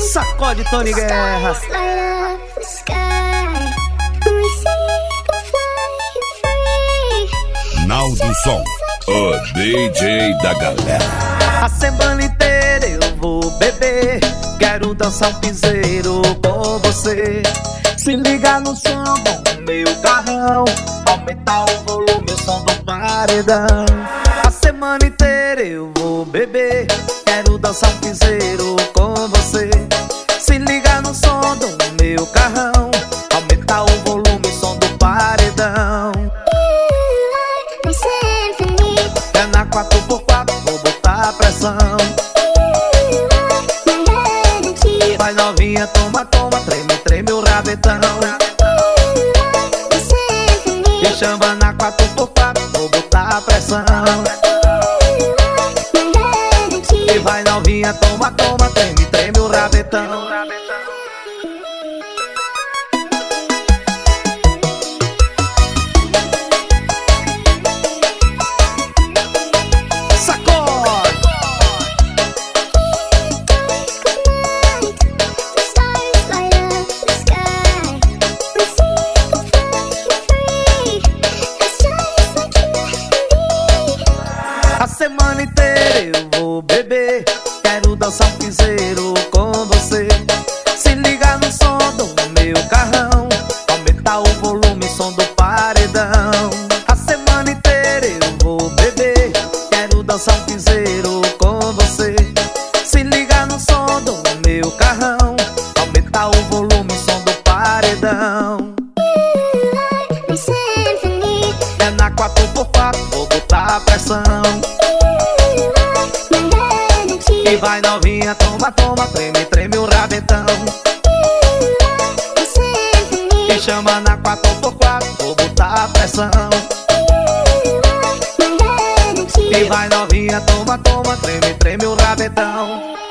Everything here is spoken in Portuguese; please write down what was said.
Sacode Tony Guerra. Naldo Som, o DJ da galera. A semana inteira eu vou beber, quero dançar um piseiro com você. Se ligar no som do meu carrão, aumentar o volume, o som do paredão. A semana inteira eu vou beber, quero dançar um piseiro com você. Se ligar no som do meu carrão, aumentar o volume, o som do paredão. É na 4x4, vou botar pressão. Vai novinha, toma, toma, treme, treme o rabetão. Me chama na 4x4, vou botar pressão. E vai novinha, toma, toma, treme, treme o rabetão. A semana inteira eu vou beber, quero dançar um piseiro com você. Se ligar no som do meu carrão, aumentar o volume, som do paredão. A semana inteira eu vou beber, quero dançar um piseiro com você. Se ligar no som do meu carrão, aumentar o volume, som do paredão. É na 4x4, vou botar pressão. E vai novinha, toma, toma, treme, treme o rabetão. Me chama na 4x4, vou botar pressão. E vai novinha, toma, toma, treme, treme o rabetão.